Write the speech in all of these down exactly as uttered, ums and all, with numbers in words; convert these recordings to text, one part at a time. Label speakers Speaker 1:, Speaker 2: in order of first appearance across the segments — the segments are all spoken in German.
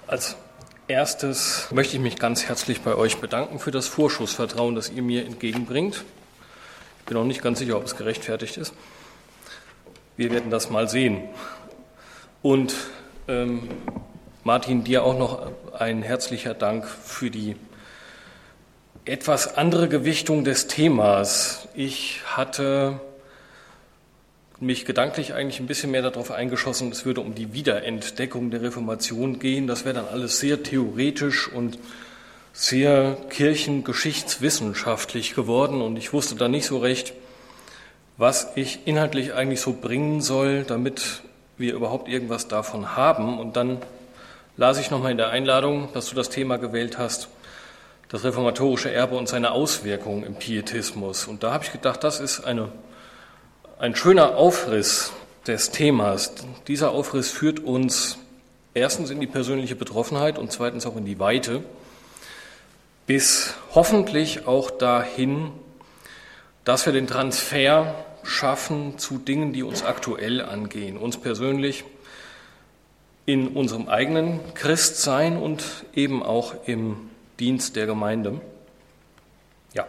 Speaker 1: Als erstes möchte ich mich ganz herzlich bei euch bedanken für das Vorschussvertrauen, das ihr mir entgegenbringt. Ich bin auch nicht ganz sicher, ob es gerechtfertigt ist. Wir werden das mal sehen. Und ähm, Martin, dir auch noch ein herzlicher Dank für die etwas andere Gewichtung des Themas. Ich hatte mich gedanklich eigentlich ein bisschen mehr darauf eingeschossen, es würde um die Wiederentdeckung der Reformation gehen. Das wäre dann alles sehr theoretisch und sehr kirchengeschichtswissenschaftlich geworden und ich wusste dann nicht so recht, was ich inhaltlich eigentlich so bringen soll, damit wir überhaupt irgendwas davon haben. Und dann las ich nochmal in der Einladung, dass du das Thema gewählt hast, das reformatorische Erbe und seine Auswirkungen im Pietismus. Und da habe ich gedacht, das ist eine Ein schöner Aufriss des Themas. Dieser Aufriss führt uns erstens in die persönliche Betroffenheit und zweitens auch in die Weite, bis hoffentlich auch dahin, dass wir den Transfer schaffen zu Dingen, die uns aktuell angehen, uns persönlich in unserem eigenen Christsein und eben auch im Dienst der Gemeinde. Ja.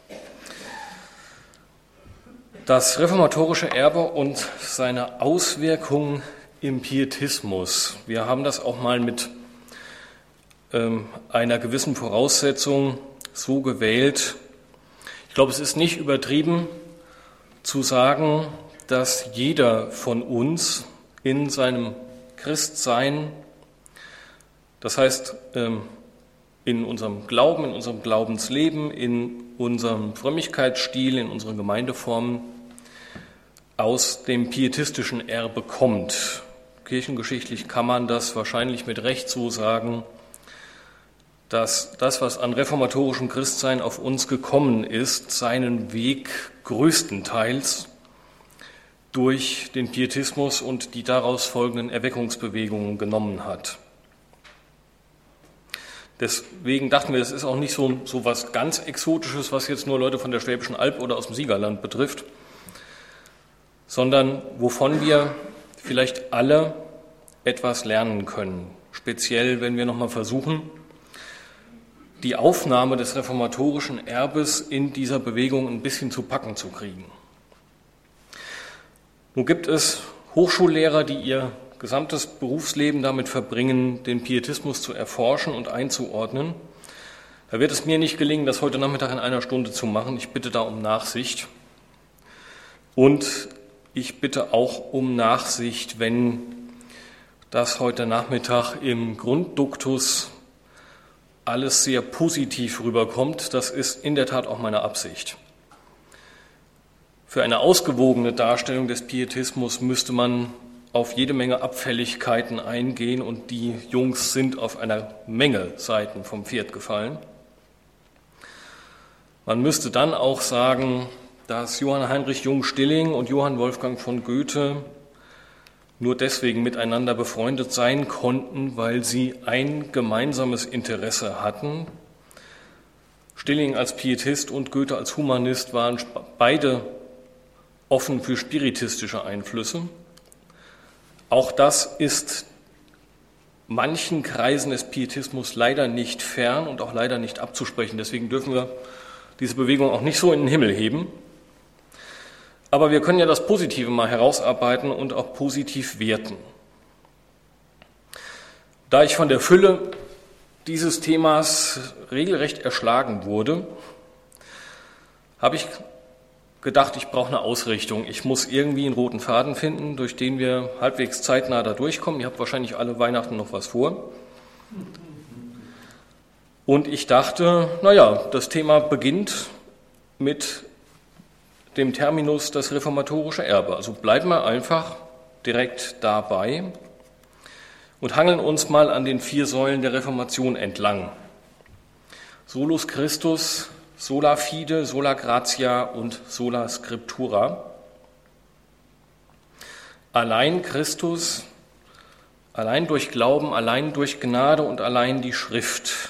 Speaker 1: Das reformatorische Erbe und seine Auswirkungen im Pietismus. Wir haben das auch mal mit ähm, einer gewissen Voraussetzung so gewählt. Ich glaube, es ist nicht übertrieben zu sagen, dass jeder von uns in seinem Christsein, das heißt ähm, in unserem Glauben, in unserem Glaubensleben, in unserem Frömmigkeitsstil, in unseren Gemeindeformen, aus dem pietistischen Erbe kommt. Kirchengeschichtlich kann man das wahrscheinlich mit Recht so sagen, dass das, was an reformatorischem Christsein auf uns gekommen ist, seinen Weg größtenteils durch den Pietismus und die daraus folgenden Erweckungsbewegungen genommen hat. Deswegen dachten wir, das ist auch nicht so, so was ganz Exotisches, was jetzt nur Leute von der Schwäbischen Alb oder aus dem Siegerland betrifft, sondern wovon wir vielleicht alle etwas lernen können. Speziell, wenn wir nochmal versuchen, die Aufnahme des reformatorischen Erbes in dieser Bewegung ein bisschen zu packen zu kriegen. Nun gibt es Hochschullehrer, die ihr gesamtes Berufsleben damit verbringen, den Pietismus zu erforschen und einzuordnen. Da wird es mir nicht gelingen, das heute Nachmittag in einer Stunde zu machen. Ich bitte da um Nachsicht. Und ich bitte auch um Nachsicht, wenn das heute Nachmittag im Grundduktus alles sehr positiv rüberkommt. Das ist in der Tat auch meine Absicht. Für eine ausgewogene Darstellung des Pietismus müsste man auf jede Menge Abfälligkeiten eingehen und die Jungs sind auf einer Menge Seiten vom Pferd gefallen. Man müsste dann auch sagen, dass Johann Heinrich Jung-Stilling und Johann Wolfgang von Goethe nur deswegen miteinander befreundet sein konnten, weil sie ein gemeinsames Interesse hatten. Stilling als Pietist und Goethe als Humanist waren beide offen für spiritistische Einflüsse. Auch das ist manchen Kreisen des Pietismus leider nicht fern und auch leider nicht abzusprechen. Deswegen dürfen wir diese Bewegung auch nicht so in den Himmel heben. Aber wir können ja das Positive mal herausarbeiten und auch positiv werten. Da ich von der Fülle dieses Themas regelrecht erschlagen wurde, habe ich gedacht, ich brauche eine Ausrichtung. Ich muss irgendwie einen roten Faden finden, durch den wir halbwegs zeitnah da durchkommen. Ihr habt wahrscheinlich alle Weihnachten noch was vor. Und ich dachte, naja, das Thema beginnt mit dem Terminus das reformatorische Erbe. Also bleiben wir einfach direkt dabei und hangeln uns mal an den vier Säulen der Reformation entlang. Solus Christus, sola fide, sola gratia und sola scriptura. Allein Christus, allein durch Glauben, allein durch Gnade und allein die Schrift.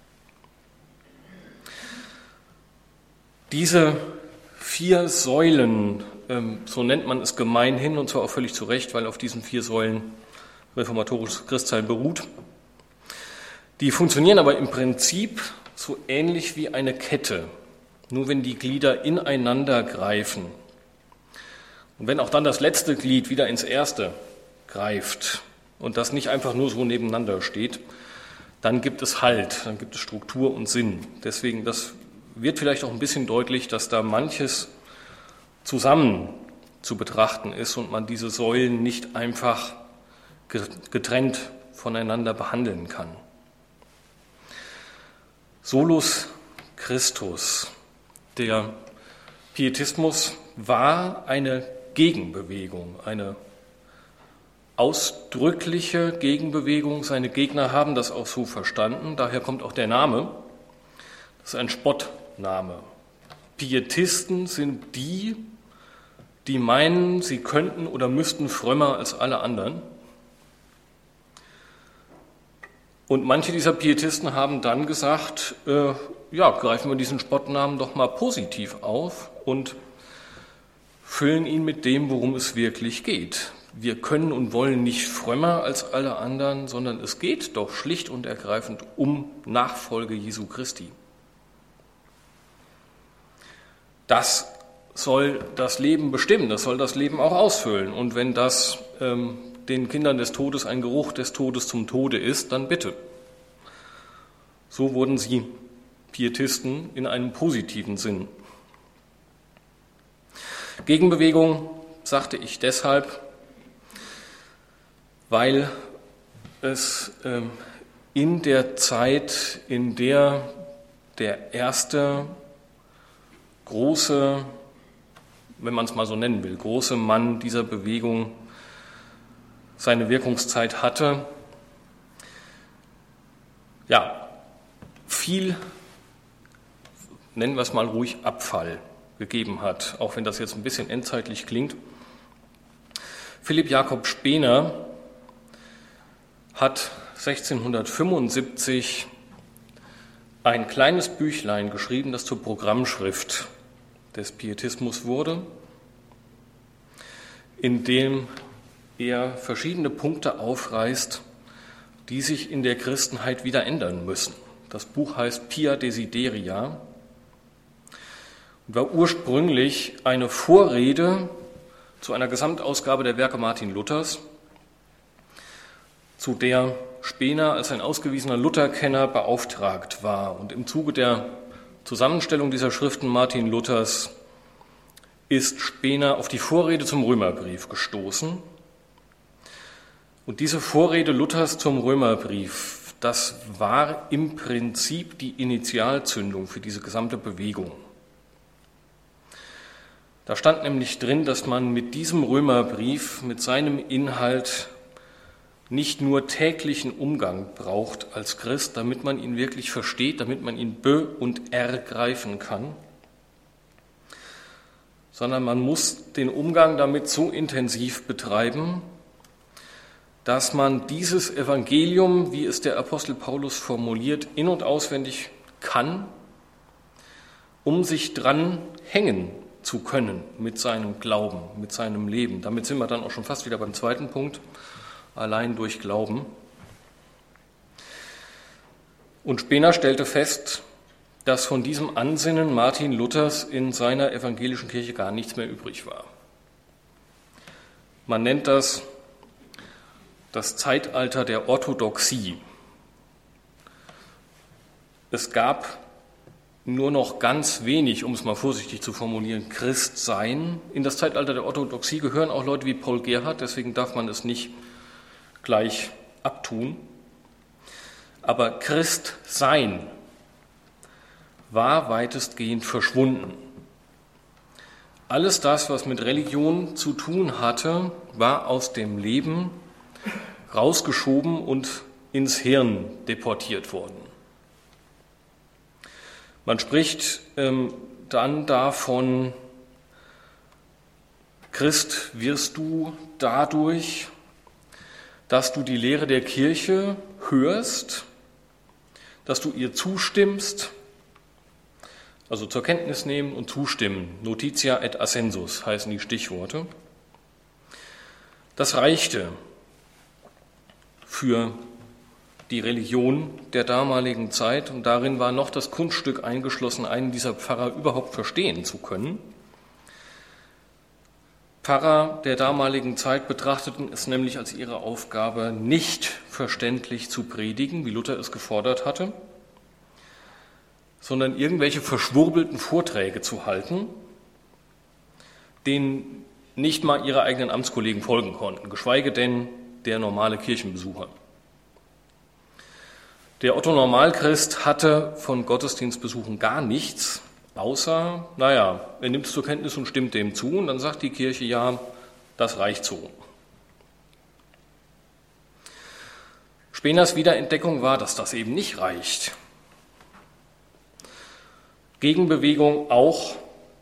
Speaker 1: Diese vier Säulen, so nennt man es gemeinhin, und zwar auch völlig zu Recht, weil auf diesen vier Säulen reformatorisches Christsein beruht, Die funktionieren aber im Prinzip so ähnlich wie eine Kette, nur wenn die Glieder ineinander greifen. Und wenn auch dann das letzte Glied wieder ins erste greift und das nicht einfach nur so nebeneinander steht, dann gibt es Halt, dann gibt es Struktur und Sinn. Deswegen, das wird vielleicht auch ein bisschen deutlich, dass da manches zusammen zu betrachten ist und man diese Säulen nicht einfach getrennt voneinander behandeln kann. Solus Christus. Der Pietismus war eine Gegenbewegung, eine ausdrückliche Gegenbewegung. Seine Gegner haben das auch so verstanden, daher kommt auch der Name. Das ist ein Spottname. Pietisten sind die, die meinen, sie könnten oder müssten frömmer als alle anderen. Und manche dieser Pietisten haben dann gesagt, äh, ja, greifen wir diesen Spottnamen doch mal positiv auf und füllen ihn mit dem, worum es wirklich geht. Wir können und wollen nicht frömmer als alle anderen, sondern es geht doch schlicht und ergreifend um Nachfolge Jesu Christi. Das soll das Leben bestimmen, das soll das Leben auch ausfüllen. Und wenn das ähm, den Kindern des Todes ein Geruch des Todes zum Tode ist, dann bitte. So wurden sie Pietisten in einem positiven Sinn. Gegenbewegung sagte ich deshalb, weil es ähm, in der Zeit, in der der erste große, wenn man es mal so nennen will, große Mann dieser Bewegung seine Wirkungszeit hatte, ja, viel, nennen wir es mal ruhig, Abfall gegeben hat, auch wenn das jetzt ein bisschen endzeitlich klingt. Philipp Jakob Spener hat sechzehnhundertfünfundsiebzig ein kleines Büchlein geschrieben, das zur Programmschrift des Pietismus wurde, in dem er verschiedene Punkte aufreißt, die sich in der Christenheit wieder ändern müssen. Das Buch heißt Pia Desideria und war ursprünglich eine Vorrede zu einer Gesamtausgabe der Werke Martin Luthers, zu der Spener als ein ausgewiesener Lutherkenner beauftragt war. Und im Zuge der Zusammenstellung dieser Schriften Martin Luthers ist Spener auf die Vorrede zum Römerbrief gestoßen. Und diese Vorrede Luthers zum Römerbrief, das war im Prinzip die Initialzündung für diese gesamte Bewegung. Da stand nämlich drin, dass man mit diesem Römerbrief, mit seinem Inhalt nicht nur täglichen Umgang braucht als Christ, damit man ihn wirklich versteht, damit man ihn be- und ergreifen kann, sondern man muss den Umgang damit so intensiv betreiben, dass man dieses Evangelium, wie es der Apostel Paulus formuliert, in- und auswendig kann, um sich dran hängen zu können mit seinem Glauben, mit seinem Leben. Damit sind wir dann auch schon fast wieder beim zweiten Punkt, allein durch Glauben. Und Spener stellte fest, dass von diesem Ansinnen Martin Luthers in seiner evangelischen Kirche gar nichts mehr übrig war. Man nennt das das Zeitalter der Orthodoxie. Es gab nur noch ganz wenig, um es mal vorsichtig zu formulieren, Christsein. In das Zeitalter der Orthodoxie gehören auch Leute wie Paul Gerhardt, deswegen darf man es nicht gleich abtun. Aber Christsein war weitestgehend verschwunden. Alles das, was mit Religion zu tun hatte, war aus dem Leben rausgeschoben und ins Hirn deportiert worden. Man spricht ähm, dann davon, Christ wirst du dadurch, dass du die Lehre der Kirche hörst, dass du ihr zustimmst, also zur Kenntnis nehmen und zustimmen. Notitia et assensus heißen die Stichworte. Das reichte für die Religion der damaligen Zeit, und darin war noch das Kunststück eingeschlossen, einen dieser Pfarrer überhaupt verstehen zu können. Pfarrer der damaligen Zeit betrachteten es nämlich als ihre Aufgabe, nicht verständlich zu predigen, wie Luther es gefordert hatte, sondern irgendwelche verschwurbelten Vorträge zu halten, denen nicht mal ihre eigenen Amtskollegen folgen konnten, geschweige denn der normale Kirchenbesucher. Der Otto-Normalchrist hatte von Gottesdienstbesuchen gar nichts, außer, naja, er nimmt es zur Kenntnis und stimmt dem zu, und dann sagt die Kirche, ja, das reicht so. Speners Wiederentdeckung war, dass das eben nicht reicht. Gegenbewegung auch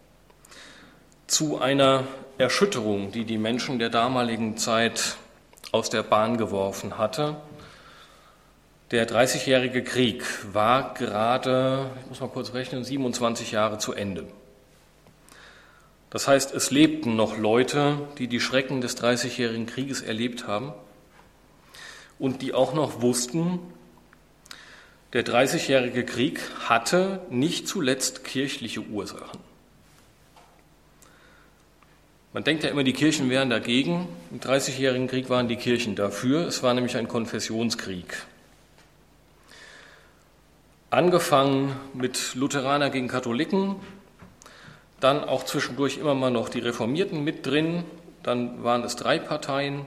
Speaker 1: zu einer Erschütterung, die die Menschen der damaligen Zeit aus der Bahn geworfen hatte. Der Dreißigjährige Krieg war gerade, ich muss mal kurz rechnen, siebenundzwanzig Jahre zu Ende. Das heißt, es lebten noch Leute, die die Schrecken des Dreißigjährigen Krieges erlebt haben und die auch noch wussten, der Dreißigjährige Krieg hatte nicht zuletzt kirchliche Ursachen. Man denkt ja immer, die Kirchen wären dagegen. Im Dreißigjährigen Krieg waren die Kirchen dafür. Es war nämlich ein Konfessionskrieg. Angefangen mit Lutheraner gegen Katholiken, dann auch zwischendurch immer mal noch die Reformierten mit drin, dann waren es drei Parteien.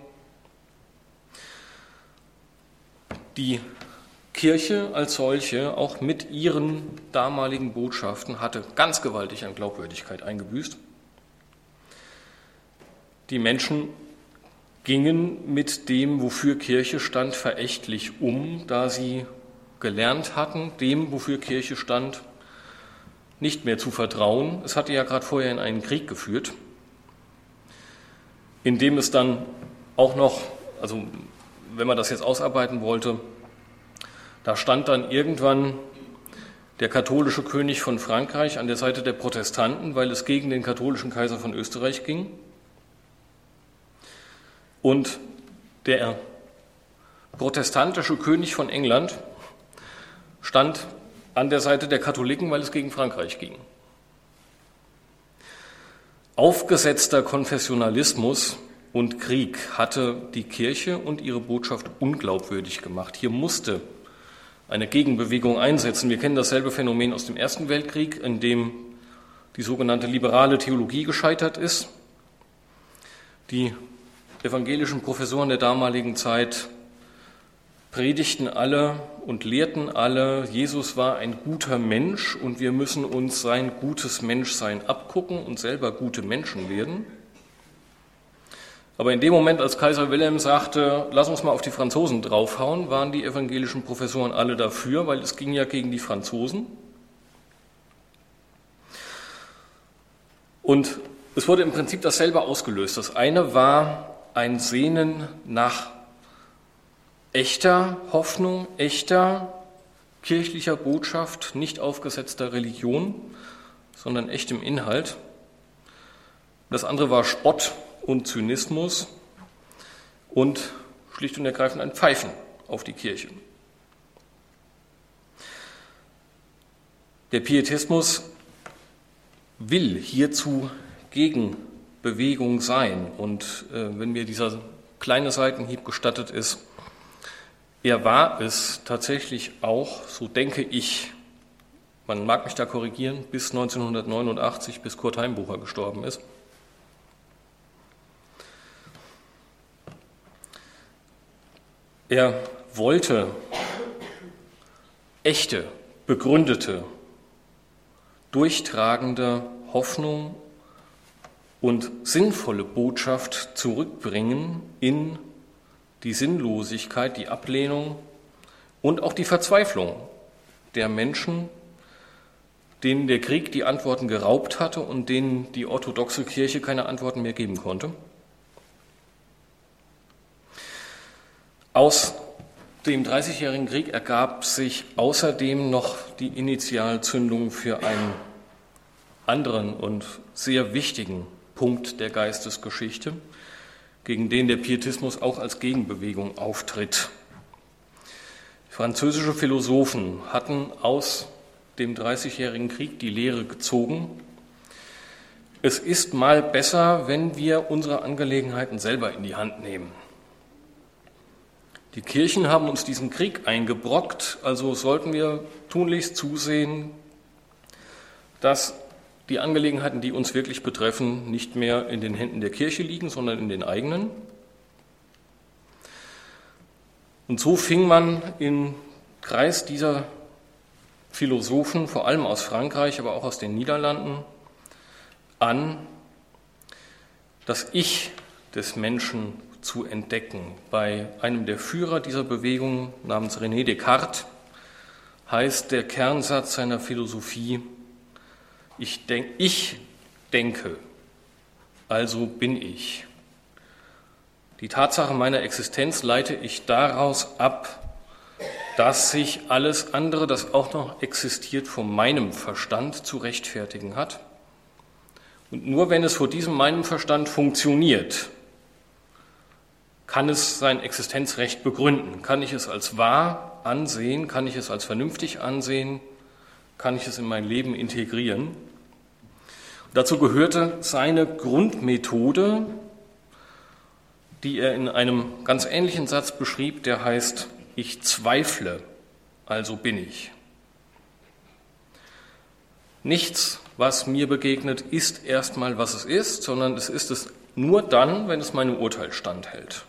Speaker 1: Die Kirche als solche, auch mit ihren damaligen Botschaften, hatte ganz gewaltig an Glaubwürdigkeit eingebüßt. Die Menschen gingen mit dem, wofür Kirche stand, verächtlich um, da sie gelernt hatten, dem, wofür Kirche stand, nicht mehr zu vertrauen. Es hatte ja gerade vorher in einen Krieg geführt, in dem es dann auch noch, also wenn man das jetzt ausarbeiten wollte, da stand dann irgendwann der katholische König von Frankreich an der Seite der Protestanten, weil es gegen den katholischen Kaiser von Österreich ging. Und der protestantische König von England stand an der Seite der Katholiken, weil es gegen Frankreich ging. Aufgesetzter Konfessionalismus und Krieg hatte die Kirche und ihre Botschaft unglaubwürdig gemacht. Hier musste eine Gegenbewegung einsetzen. Wir kennen dasselbe Phänomen aus dem Ersten Weltkrieg, in dem die sogenannte liberale Theologie gescheitert ist. Die evangelischen Professoren der damaligen Zeit predigten alle und lehrten alle, Jesus war ein guter Mensch und wir müssen uns sein gutes Menschsein abgucken und selber gute Menschen werden. Aber in dem Moment, als Kaiser Wilhelm sagte, lass uns mal auf die Franzosen draufhauen, waren die evangelischen Professoren alle dafür, weil es ging ja gegen die Franzosen. Und es wurde im Prinzip dasselbe ausgelöst. Das eine war ein Sehnen nach echter Hoffnung, echter kirchlicher Botschaft, nicht aufgesetzter Religion, sondern echtem Inhalt. Das andere war Spott und Zynismus und schlicht und ergreifend ein Pfeifen auf die Kirche. Der Pietismus will hierzu Gegenbewegung sein. Und äh, wenn mir dieser kleine Seitenhieb gestattet ist, er war es tatsächlich auch, so denke ich, man mag mich da korrigieren, bis neunzehnhundertneunundachtzig, bis Kurt Heimbucher gestorben ist. Er wollte echte, begründete, durchtragende Hoffnung und sinnvolle Botschaft zurückbringen in die Sinnlosigkeit, die Ablehnung und auch die Verzweiflung der Menschen, denen der Krieg die Antworten geraubt hatte und denen die orthodoxe Kirche keine Antworten mehr geben konnte. Aus dem Dreißigjährigen Krieg ergab sich außerdem noch die Initialzündung für einen anderen und sehr wichtigen Punkt der Geistesgeschichte, gegen den der Pietismus auch als Gegenbewegung auftritt. Französische Philosophen hatten aus dem Dreißigjährigen Krieg die Lehre gezogen: Es ist mal besser, wenn wir unsere Angelegenheiten selber in die Hand nehmen. Die Kirchen haben uns diesen Krieg eingebrockt, also sollten wir tunlichst zusehen, dass die Angelegenheiten, die uns wirklich betreffen, nicht mehr in den Händen der Kirche liegen, sondern in den eigenen. Und so fing man im Kreis dieser Philosophen, vor allem aus Frankreich, aber auch aus den Niederlanden, an, das Ich des Menschen zu entdecken. Bei einem der Führer dieser Bewegung namens René Descartes heißt der Kernsatz seiner Philosophie: Ich, denk, ich denke, also bin ich. Die Tatsache meiner Existenz leite ich daraus ab, dass sich alles andere, das auch noch existiert, von meinem Verstand zu rechtfertigen hat. Und nur wenn es vor diesem meinem Verstand funktioniert, kann es sein Existenzrecht begründen. Kann ich es als wahr ansehen? Kann ich es als vernünftig ansehen? Kann ich es in mein Leben integrieren? Dazu gehörte seine Grundmethode, die er in einem ganz ähnlichen Satz beschrieb, der heißt: Ich zweifle, also bin ich. Nichts, was mir begegnet, ist erstmal, was es ist, sondern es ist es nur dann, wenn es meinem Urteil standhält.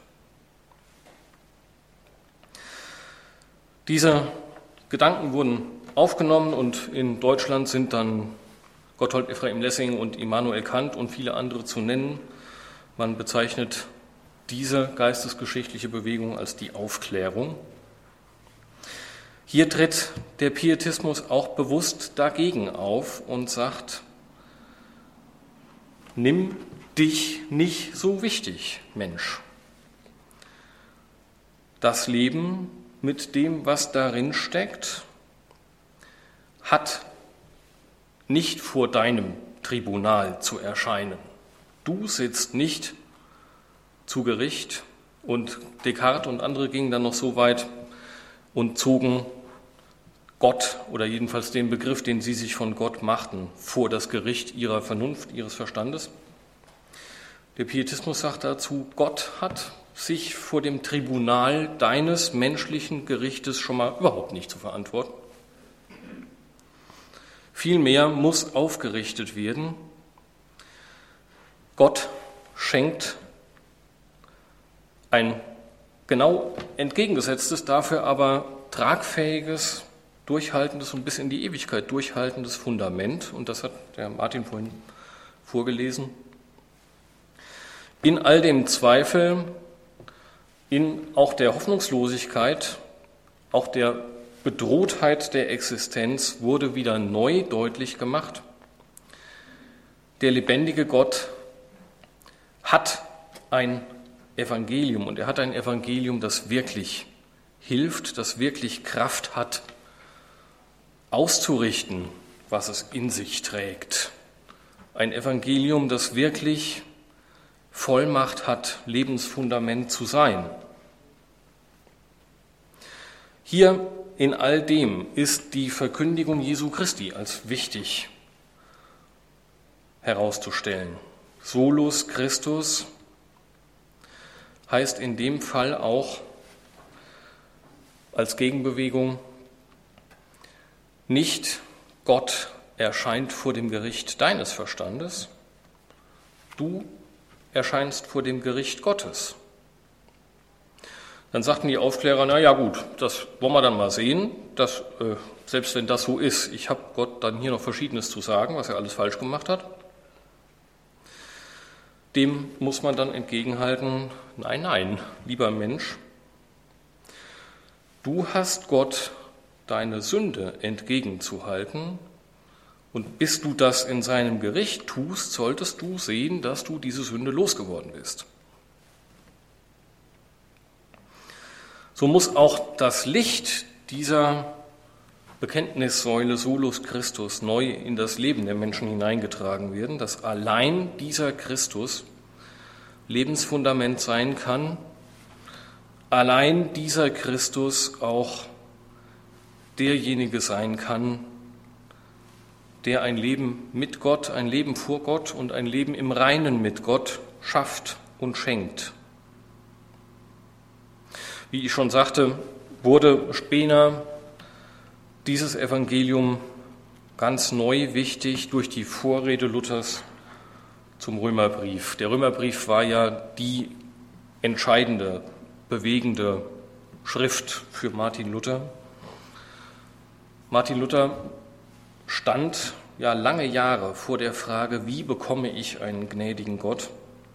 Speaker 1: Diese Gedanken wurden aufgenommen und in Deutschland sind dann Gotthold Ephraim Lessing und Immanuel Kant und viele andere zu nennen. Man bezeichnet diese geistesgeschichtliche Bewegung als die Aufklärung. Hier tritt der Pietismus auch bewusst dagegen auf und sagt: Nimm dich nicht so wichtig, Mensch. Das Leben mit dem, was darin steckt, hat nicht vor deinem Tribunal zu erscheinen. Du sitzt nicht zu Gericht. Und Descartes und andere gingen dann noch so weit und zogen Gott oder jedenfalls den Begriff, den sie sich von Gott machten, vor das Gericht ihrer Vernunft, ihres Verstandes. Der Pietismus sagt dazu: Gott hat sich vor dem Tribunal deines menschlichen Gerichtes schon mal überhaupt nicht zu verantworten. Vielmehr muss aufgerichtet werden. Gott schenkt ein genau entgegengesetztes, dafür aber tragfähiges, durchhaltendes und bis in die Ewigkeit durchhaltendes Fundament. Und das hat der Martin vorhin vorgelesen. In all dem Zweifel, in auch der Hoffnungslosigkeit, auch der Bedrohtheit der Existenz wurde wieder neu deutlich gemacht: Der lebendige Gott hat ein Evangelium, und er hat ein Evangelium, das wirklich hilft, das wirklich Kraft hat, auszurichten, was es in sich trägt. Ein Evangelium, das wirklich Vollmacht hat, Lebensfundament zu sein. Hier in all dem ist die Verkündigung Jesu Christi als wichtig herauszustellen. Solus Christus heißt in dem Fall auch als Gegenbewegung nicht: Gott erscheint vor dem Gericht deines Verstandes, du erscheinst vor dem Gericht Gottes. Dann sagten die Aufklärer: Na ja, gut, das wollen wir dann mal sehen, dass, äh, selbst wenn das so ist, ich habe Gott dann hier noch Verschiedenes zu sagen, was er alles falsch gemacht hat. Dem muss man dann entgegenhalten: Nein, nein, lieber Mensch, du hast Gott deine Sünde entgegenzuhalten, und bis du das in seinem Gericht tust, solltest du sehen, dass du diese Sünde losgeworden bist. So muss auch das Licht dieser Bekenntnissäule Solus Christus neu in das Leben der Menschen hineingetragen werden, dass allein dieser Christus Lebensfundament sein kann, allein dieser Christus auch derjenige sein kann, der ein Leben mit Gott, ein Leben vor Gott und ein Leben im Reinen mit Gott schafft und schenkt. Wie ich schon sagte, wurde Spener dieses Evangelium ganz neu wichtig durch die Vorrede Luthers zum Römerbrief. Der Römerbrief war ja die entscheidende, bewegende Schrift für Martin Luther. Martin Luther stand ja lange Jahre vor der Frage, wie bekomme ich einen gnädigen Gott?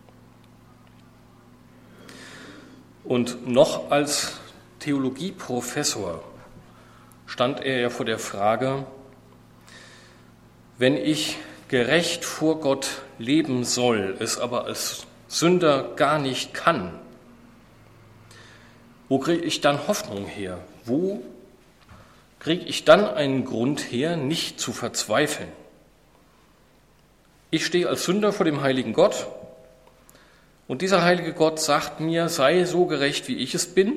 Speaker 1: Und noch als Theologieprofessor stand er ja vor der Frage, wenn ich gerecht vor Gott leben soll, es aber als Sünder gar nicht kann, wo kriege ich dann Hoffnung her? Wo kriege ich dann einen Grund her, nicht zu verzweifeln? Ich stehe als Sünder vor dem heiligen Gott und dieser heilige Gott sagt mir, sei so gerecht, wie ich es bin,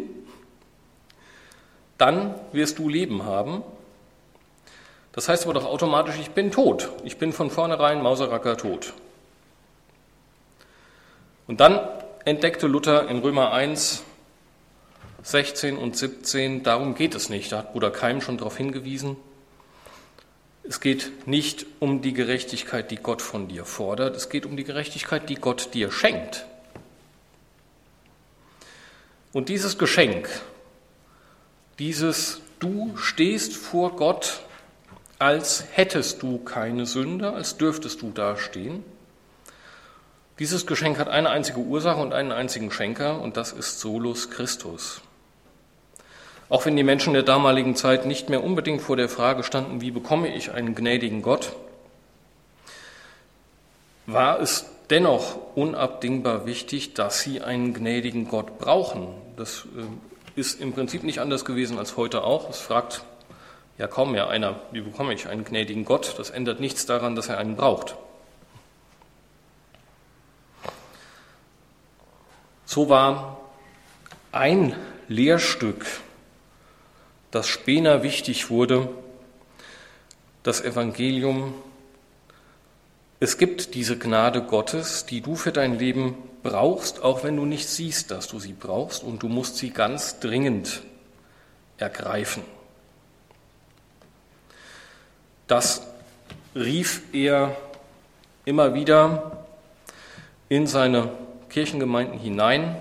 Speaker 1: dann wirst du Leben haben. Das heißt aber doch automatisch, ich bin tot. Ich bin von vornherein Mauseracker tot. Und dann entdeckte Luther in Römer eins, sechzehn und siebzehn, darum geht es nicht, da hat Bruder Keim schon darauf hingewiesen. Es geht nicht um die Gerechtigkeit, die Gott von dir fordert, es geht um die Gerechtigkeit, die Gott dir schenkt. Und dieses Geschenk, dieses du stehst vor Gott, als hättest du keine Sünde, als dürftest du dastehen, dieses Geschenk hat eine einzige Ursache und einen einzigen Schenker, und das ist solus Christus. Auch wenn die Menschen der damaligen Zeit nicht mehr unbedingt vor der Frage standen, wie bekomme ich einen gnädigen Gott, war es dennoch unabdingbar wichtig, dass sie einen gnädigen Gott brauchen. Das ist im Prinzip nicht anders gewesen als heute auch. Es fragt ja kaum mehr einer, wie bekomme ich einen gnädigen Gott? Das ändert nichts daran, dass er einen braucht. So war ein Lehrstück, das Spener wichtig wurde, das Evangelium: Es gibt diese Gnade Gottes, die du für dein Leben brauchst, auch wenn du nicht siehst, dass du sie brauchst, und du musst sie ganz dringend ergreifen. Das rief er immer wieder in seine Kirchengemeinden hinein.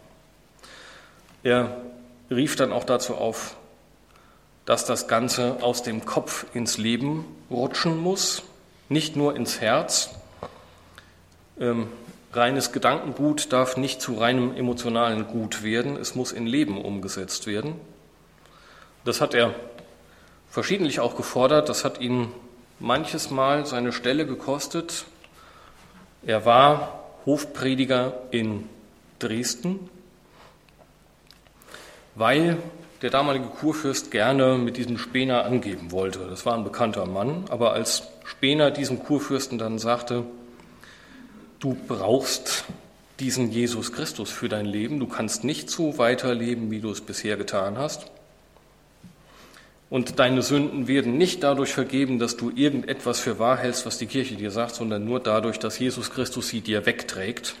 Speaker 1: Er rief dann auch dazu auf, dass das Ganze aus dem Kopf ins Leben rutschen muss, nicht nur ins Herz. Ähm, reines Gedankengut darf nicht zu reinem emotionalen Gut werden, es muss in Leben umgesetzt werden. Das hat er verschiedentlich auch gefordert, das hat ihn manches Mal seine Stelle gekostet. Er war Hofprediger in Dresden, weil der damalige Kurfürst gerne mit diesem Spener angeben wollte. Das war ein bekannter Mann, aber als Spener diesem Kurfürsten dann sagte, du brauchst diesen Jesus Christus für dein Leben, du kannst nicht so weiterleben, wie du es bisher getan hast. Und deine Sünden werden nicht dadurch vergeben, dass du irgendetwas für wahr hältst, was die Kirche dir sagt, sondern nur dadurch, dass Jesus Christus sie dir wegträgt.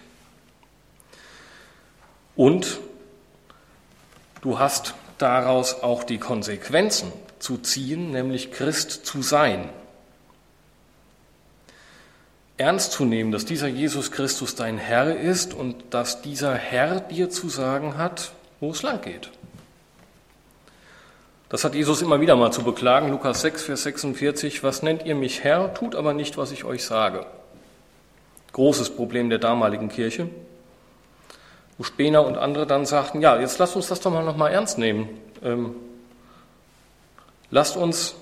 Speaker 1: Und du hast daraus auch die Konsequenzen zu ziehen, nämlich Christ zu sein. Ernst zu nehmen, dass dieser Jesus Christus dein Herr ist und dass dieser Herr dir zu sagen hat, wo es lang geht. Das hat Jesus immer wieder mal zu beklagen, Lukas sechs, Vers sechsundvierzig, was nennt ihr mich Herr, tut aber nicht, was ich euch sage. Großes Problem der damaligen Kirche. Wo Spener und andere dann sagten, ja, jetzt lasst uns das doch mal noch mal ernst nehmen. Ähm, lasst uns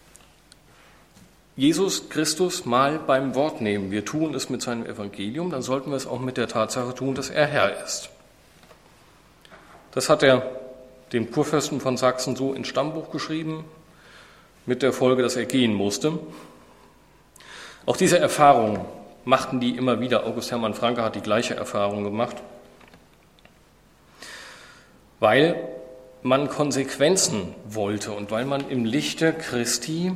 Speaker 1: Jesus Christus mal beim Wort nehmen. Wir tun es mit seinem Evangelium, dann sollten wir es auch mit der Tatsache tun, dass er Herr ist. Das hat er dem Kurfürsten von Sachsen so ins Stammbuch geschrieben, mit der Folge, dass er gehen musste. Auch diese Erfahrung machten die immer wieder. August Hermann Francke hat die gleiche Erfahrung gemacht, weil man Konsequenzen wollte und weil man im Lichte Christi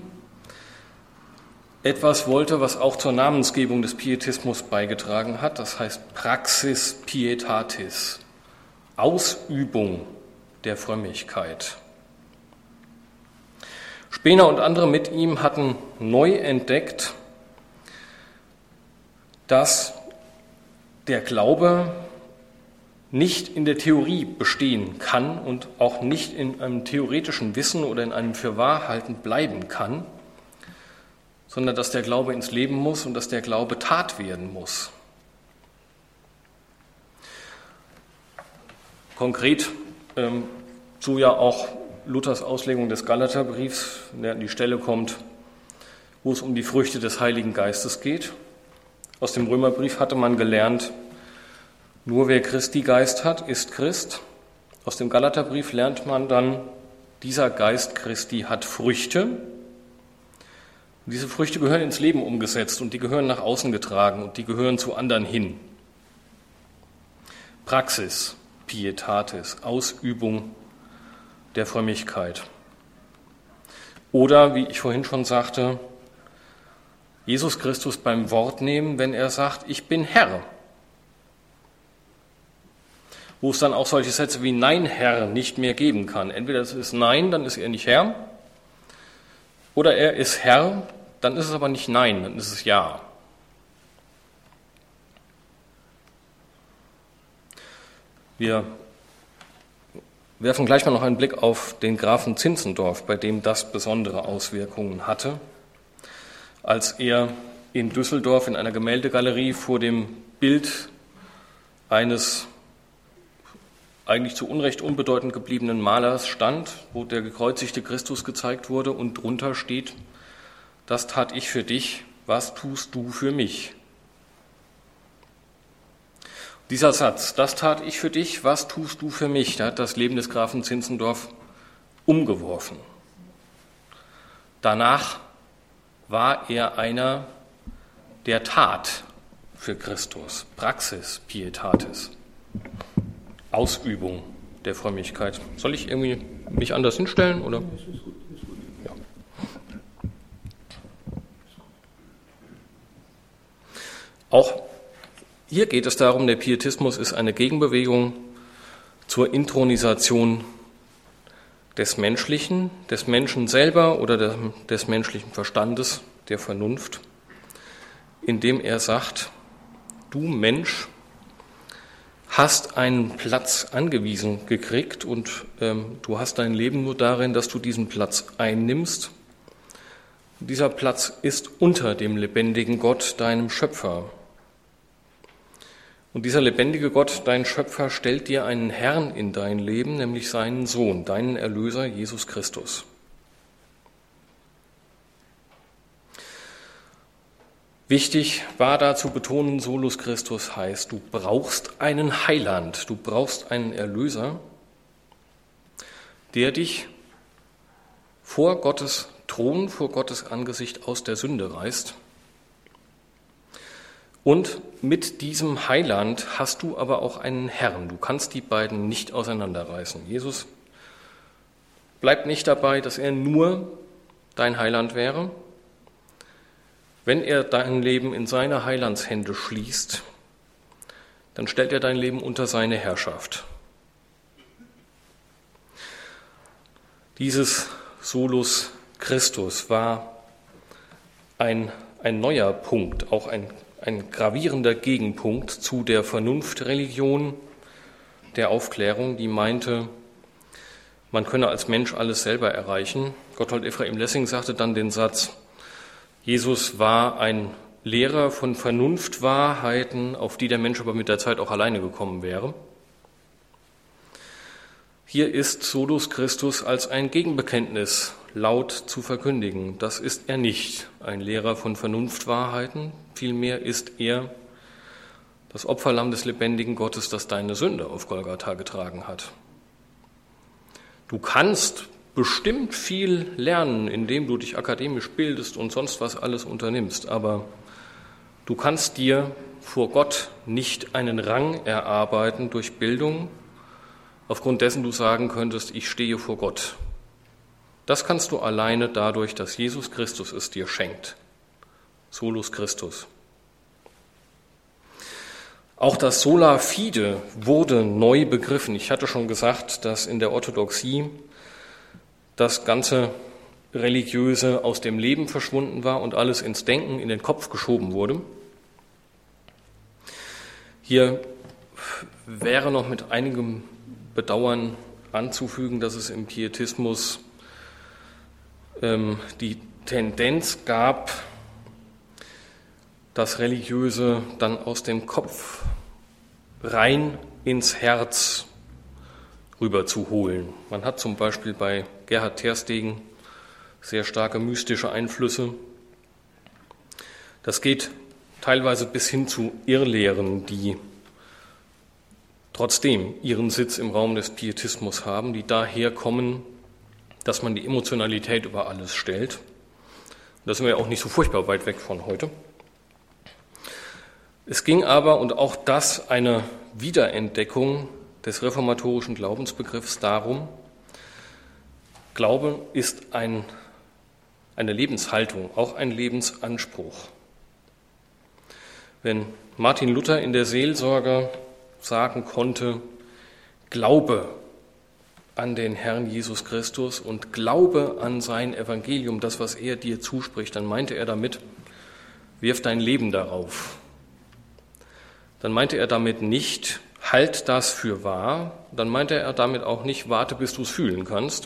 Speaker 1: etwas wollte, was auch zur Namensgebung des Pietismus beigetragen hat, das heißt Praxis Pietatis, Ausübung der Frömmigkeit. Spener und andere mit ihm hatten neu entdeckt, dass der Glaube nicht in der Theorie bestehen kann und auch nicht in einem theoretischen Wissen oder in einem Fürwahrhalten bleiben kann, sondern dass der Glaube ins Leben muss und dass der Glaube Tat werden muss. Konkret ähm, so ja auch Luthers Auslegung des Galaterbriefs, der an die Stelle kommt, wo es um die Früchte des Heiligen Geistes geht. Aus dem Römerbrief hatte man gelernt, nur wer Christi Geist hat, ist Christ. Aus dem Galaterbrief lernt man dann, dieser Geist Christi hat Früchte. Und diese Früchte gehören ins Leben umgesetzt und die gehören nach außen getragen und die gehören zu anderen hin. Praxis, Pietatis, Ausübung der Frömmigkeit. Oder, wie ich vorhin schon sagte, Jesus Christus beim Wort nehmen, wenn er sagt, ich bin Herr. Wo es dann auch solche Sätze wie Nein, Herr nicht mehr geben kann. Entweder es ist Nein, dann ist er nicht Herr, oder er ist Herr, dann ist es aber nicht Nein, dann ist es Ja. Wir werfen gleich mal noch einen Blick auf den Grafen Zinzendorf, bei dem das besondere Auswirkungen hatte, als er in Düsseldorf in einer Gemäldegalerie vor dem Bild eines eigentlich zu Unrecht unbedeutend gebliebenen Malers stand, wo der gekreuzigte Christus gezeigt wurde und drunter steht, das tat ich für dich, was tust du für mich? Dieser Satz, das tat ich für dich, was tust du für mich, der hat das Leben des Grafen Zinzendorf umgeworfen. Danach war er einer, der tat für Christus, Praxis Pietatis, Ausübung der Frömmigkeit. Soll ich irgendwie mich anders hinstellen? Oder? Ja. Auch hier geht es darum, der Pietismus ist eine Gegenbewegung zur Inthronisation des Menschlichen, des Menschen selber oder des menschlichen Verstandes, der Vernunft, indem er sagt, du Mensch hast einen Platz angewiesen gekriegt und ähm, du hast dein Leben nur darin, dass du diesen Platz einnimmst. Dieser Platz ist unter dem lebendigen Gott, deinem Schöpfer. Und dieser lebendige Gott, dein Schöpfer, stellt dir einen Herrn in dein Leben, nämlich seinen Sohn, deinen Erlöser, Jesus Christus. Wichtig war da zu betonen, Solus Christus heißt, du brauchst einen Heiland, du brauchst einen Erlöser, der dich vor Gottes Thron, vor Gottes Angesicht aus der Sünde reißt. Und mit diesem Heiland hast du aber auch einen Herrn. Du kannst die beiden nicht auseinanderreißen. Jesus bleibt nicht dabei, dass er nur dein Heiland wäre. Wenn er dein Leben in seine Heilandshände schließt, dann stellt er dein Leben unter seine Herrschaft. Dieses Solus Christus war ein, ein neuer Punkt, auch ein Ein gravierender Gegenpunkt zu der Vernunftreligion der Aufklärung, die meinte, man könne als Mensch alles selber erreichen. Gotthold Ephraim Lessing sagte dann den Satz, Jesus war ein Lehrer von Vernunftwahrheiten, auf die der Mensch aber mit der Zeit auch alleine gekommen wäre. Hier ist Solus Christus als ein Gegenbekenntnis laut zu verkündigen. Das ist er nicht, ein Lehrer von Vernunftwahrheiten. Vielmehr ist er das Opferlamm des lebendigen Gottes, das deine Sünde auf Golgatha getragen hat. Du kannst bestimmt viel lernen, indem du dich akademisch bildest und sonst was alles unternimmst, aber du kannst dir vor Gott nicht einen Rang erarbeiten durch Bildung, aufgrund dessen du sagen könntest, ich stehe vor Gott. Das kannst du alleine dadurch, dass Jesus Christus es dir schenkt. Solus Christus. Auch das Sola Fide wurde neu begriffen. Ich hatte schon gesagt, dass in der Orthodoxie das ganze Religiöse aus dem Leben verschwunden war und alles ins Denken, in den Kopf geschoben wurde. Hier wäre noch mit einigem Bedauern anzufügen, dass es im Pietismus ähm, die Tendenz gab, das Religiöse dann aus dem Kopf rein ins Herz rüber zu holen. Man hat zum Beispiel bei Gerhard Terstegen sehr starke mystische Einflüsse. Das geht teilweise bis hin zu Irrlehren, die trotzdem ihren Sitz im Raum des Pietismus haben, die daher kommen, dass man die Emotionalität über alles stellt. Da sind wir ja auch nicht so furchtbar weit weg von heute. Es ging aber, und auch das eine Wiederentdeckung des reformatorischen Glaubensbegriffs, darum, Glaube ist ein, eine Lebenshaltung, auch ein Lebensanspruch. Wenn Martin Luther in der Seelsorge sagen konnte, Glaube an den Herrn Jesus Christus und Glaube an sein Evangelium, das, was er dir zuspricht, dann meinte er damit, wirf dein Leben darauf. Dann meinte er damit nicht, halt das für wahr, dann meinte er damit auch nicht, warte, bis du es fühlen kannst.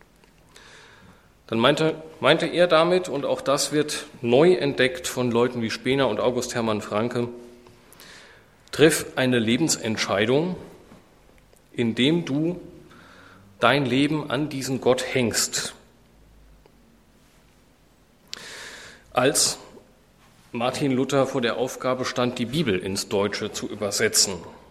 Speaker 1: Dann meinte, meinte er damit, und auch das wird neu entdeckt von Leuten wie Spener und August Hermann Francke, triff eine Lebensentscheidung, indem du dein Leben an diesen Gott hängst. Als Martin Luther vor der Aufgabe stand, die Bibel ins Deutsche zu übersetzen,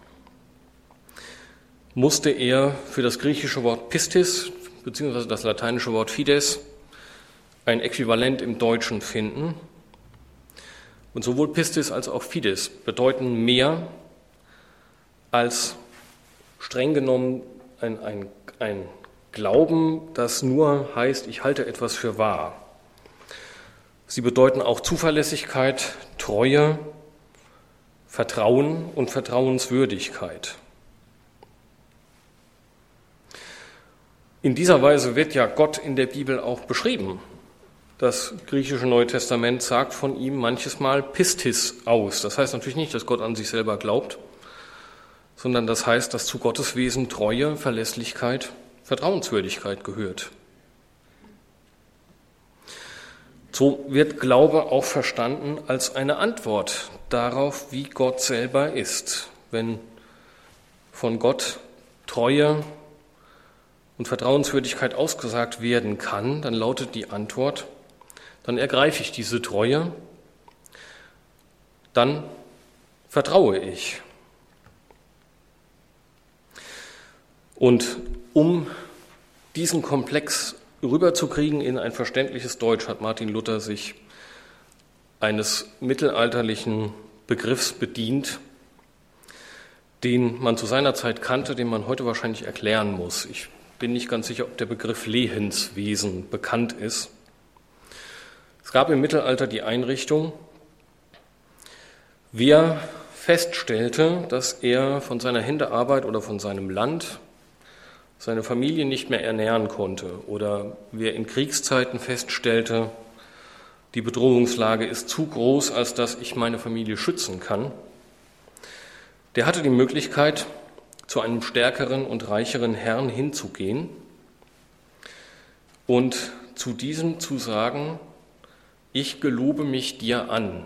Speaker 1: musste er für das griechische Wort Pistis bzw. das lateinische Wort Fides ein Äquivalent im Deutschen finden. Und sowohl Pistis als auch Fides bedeuten mehr als streng genommen ein, ein, ein Glauben, das nur heißt, ich halte etwas für wahr. Sie bedeuten auch Zuverlässigkeit, Treue, Vertrauen und Vertrauenswürdigkeit. In dieser Weise wird ja Gott in der Bibel auch beschrieben. Das griechische Neue Testament sagt von ihm manches Mal Pistis aus. Das heißt natürlich nicht, dass Gott an sich selber glaubt, sondern das heißt, dass zu Gottes Wesen Treue, Verlässlichkeit, Vertrauenswürdigkeit gehört. So wird Glaube auch verstanden als eine Antwort darauf, wie Gott selber ist. Wenn von Gott Treue und Vertrauenswürdigkeit ausgesagt werden kann, dann lautet die Antwort, dann ergreife ich diese Treue, dann vertraue ich. Und um diesen Komplex rüberzukriegen in ein verständliches Deutsch, hat Martin Luther sich eines mittelalterlichen Begriffs bedient, den man zu seiner Zeit kannte, den man heute wahrscheinlich erklären muss. Ich bin nicht ganz sicher, ob der Begriff Lehenswesen bekannt ist. Es gab im Mittelalter die Einrichtung, wer feststellte, dass er von seiner Händearbeit oder von seinem Land seine Familie nicht mehr ernähren konnte, oder wer in Kriegszeiten feststellte, die Bedrohungslage ist zu groß, als dass ich meine Familie schützen kann, der hatte die Möglichkeit, zu einem stärkeren und reicheren Herrn hinzugehen und zu diesem zu sagen, ich gelobe mich dir an.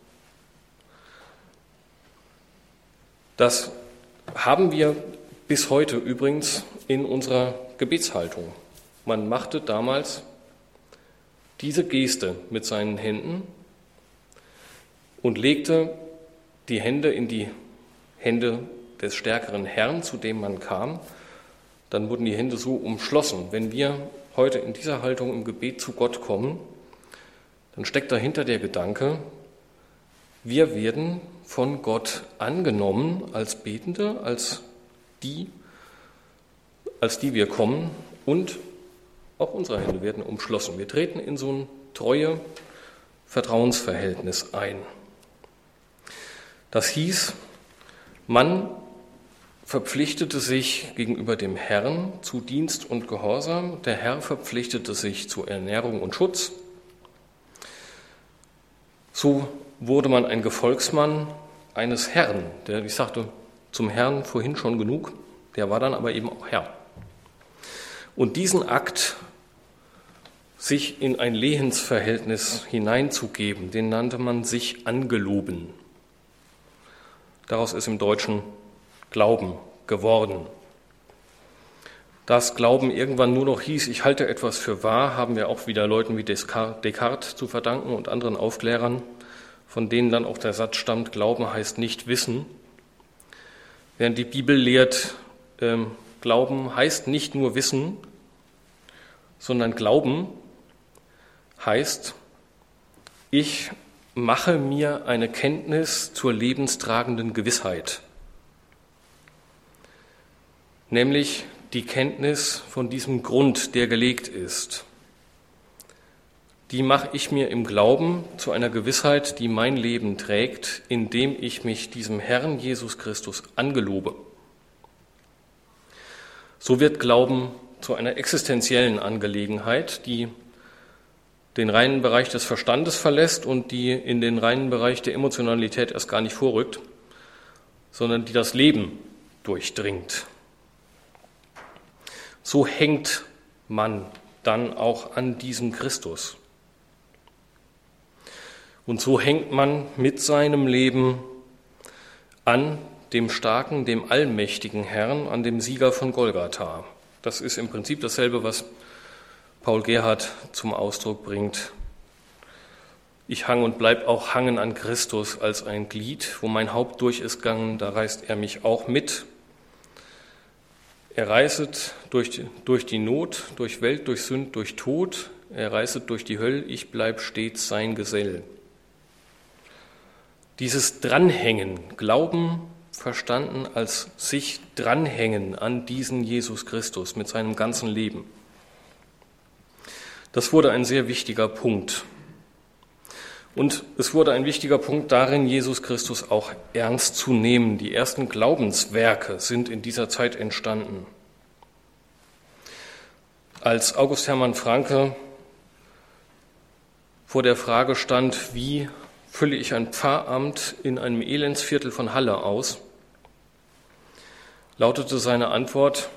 Speaker 1: Das haben wir bis heute übrigens in unserer Gebetshaltung. Man machte damals diese Geste mit seinen Händen und legte die Hände in die Hände des stärkeren Herrn, zu dem man kam. Dann wurden die Hände so umschlossen. Wenn wir heute in dieser Haltung im Gebet zu Gott kommen, dann steckt dahinter der Gedanke, wir werden von Gott angenommen als Betende, als die, als die wir kommen, und auch unsere Hände werden umschlossen. Wir treten in so ein treue Vertrauensverhältnis ein. Das hieß, man verpflichtete sich gegenüber dem Herrn zu Dienst und Gehorsam. Der Herr verpflichtete sich zu Ernährung und Schutz. So wurde man ein Gefolgsmann eines Herrn. Der, ich sagte zum Herrn vorhin schon genug, der war dann aber eben auch Herr. Und diesen Akt, sich in ein Lehensverhältnis hineinzugeben, den nannte man sich angeloben. Daraus ist im Deutschen Glauben geworden. Dass Glauben irgendwann nur noch hieß, ich halte etwas für wahr, haben wir auch wieder Leuten wie Descartes zu verdanken und anderen Aufklärern, von denen dann auch der Satz stammt, Glauben heißt nicht wissen. Während die Bibel lehrt, ähm, Glauben heißt nicht nur Wissen, sondern Glauben heißt, ich mache mir eine Kenntnis zur lebenstragenden Gewissheit, nämlich die Kenntnis von diesem Grund, der gelegt ist. Die mache ich mir im Glauben zu einer Gewissheit, die mein Leben trägt, indem ich mich diesem Herrn Jesus Christus angelobe. So wird Glauben zu einer existenziellen Angelegenheit, die den reinen Bereich des Verstandes verlässt und die in den reinen Bereich der Emotionalität erst gar nicht vorrückt, sondern die das Leben durchdringt. So hängt man dann auch an diesem Christus. Und so hängt man mit seinem Leben an dem starken, dem allmächtigen Herrn, an dem Sieger von Golgatha. Das ist im Prinzip dasselbe, was Paul Gerhardt zum Ausdruck bringt. Ich hang und bleib auch hangen an Christus als ein Glied, wo mein Haupt durch ist gegangen, da reißt er mich auch mit. Er reißet durch die, durch die Not, durch Welt, durch Sünd, durch Tod. Er reißet durch die Hölle, ich bleib stets sein Gesell. Dieses Dranhängen, Glauben verstanden als sich dranhängen an diesen Jesus Christus mit seinem ganzen Leben. Das wurde ein sehr wichtiger Punkt. Und es wurde ein wichtiger Punkt darin, Jesus Christus auch ernst zu nehmen. Die ersten Glaubenswerke sind in dieser Zeit entstanden. Als August Hermann Francke vor der Frage stand, wie fülle ich ein Pfarramt in einem Elendsviertel von Halle aus, lautete seine Antwort,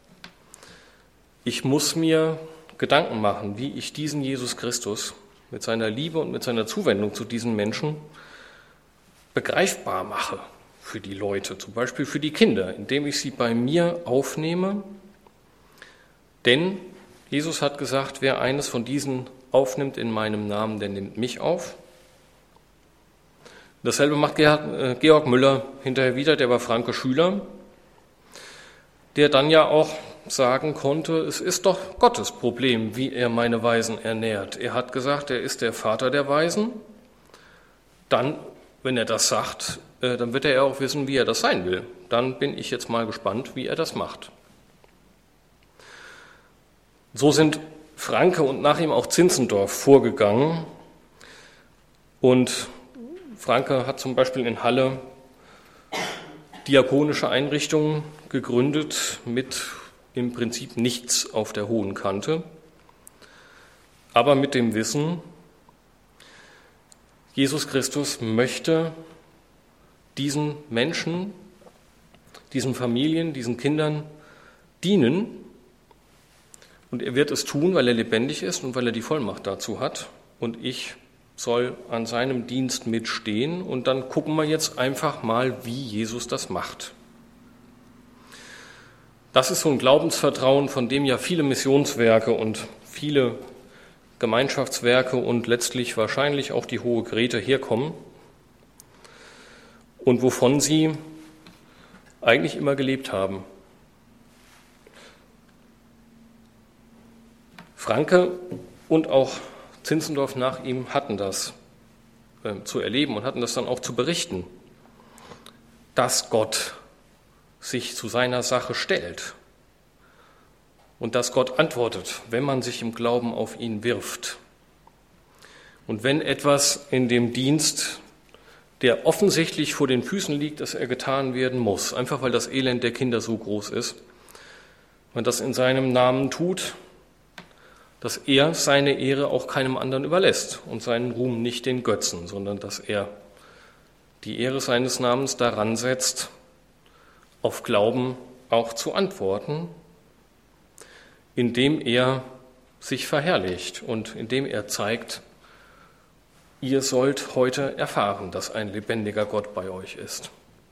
Speaker 1: ich muss mir Gedanken machen, wie ich diesen Jesus Christus mit seiner Liebe und mit seiner Zuwendung zu diesen Menschen begreifbar mache für die Leute, zum Beispiel für die Kinder, indem ich sie bei mir aufnehme. Denn Jesus hat gesagt, wer eines von diesen aufnimmt in meinem Namen, der nimmt mich auf. Dasselbe macht Gerhard, äh, Georg Müller hinterher wieder, der war Francke Schüler, der dann ja auch sagen konnte, es ist doch Gottes Problem, wie er meine Weisen ernährt. Er hat gesagt, er ist der Vater der Weisen. Dann, wenn er das sagt, äh, dann wird er ja auch wissen, wie er das sein will. Dann bin ich jetzt mal gespannt, wie er das macht. So sind Francke und nach ihm auch Zinzendorf vorgegangen. Und Francke hat zum Beispiel in Halle diakonische Einrichtungen gegründet mit im Prinzip nichts auf der hohen Kante, aber mit dem Wissen, Jesus Christus möchte diesen Menschen, diesen Familien, diesen Kindern dienen und er wird es tun, weil er lebendig ist und weil er die Vollmacht dazu hat und ich soll an seinem Dienst mitstehen und dann gucken wir jetzt einfach mal, wie Jesus das macht. Das ist so ein Glaubensvertrauen, von dem ja viele Missionswerke und viele Gemeinschaftswerke und letztlich wahrscheinlich auch die Hohe Grete herkommen und wovon sie eigentlich immer gelebt haben. Francke und auch Zinzendorf nach ihm hatten das äh, zu erleben und hatten das dann auch zu berichten, dass Gott sich zu seiner Sache stellt, und dass Gott antwortet, wenn man sich im Glauben auf ihn wirft. Und wenn etwas in dem Dienst, der offensichtlich vor den Füßen liegt, dass er getan werden muss, einfach weil das Elend der Kinder so groß ist, man das in seinem Namen tut, dass er seine Ehre auch keinem anderen überlässt und seinen Ruhm nicht den Götzen, sondern dass er die Ehre seines Namens daran setzt, auf Glauben auch zu antworten, indem er sich verherrlicht und indem er zeigt, ihr sollt heute erfahren, dass ein lebendiger Gott bei euch ist.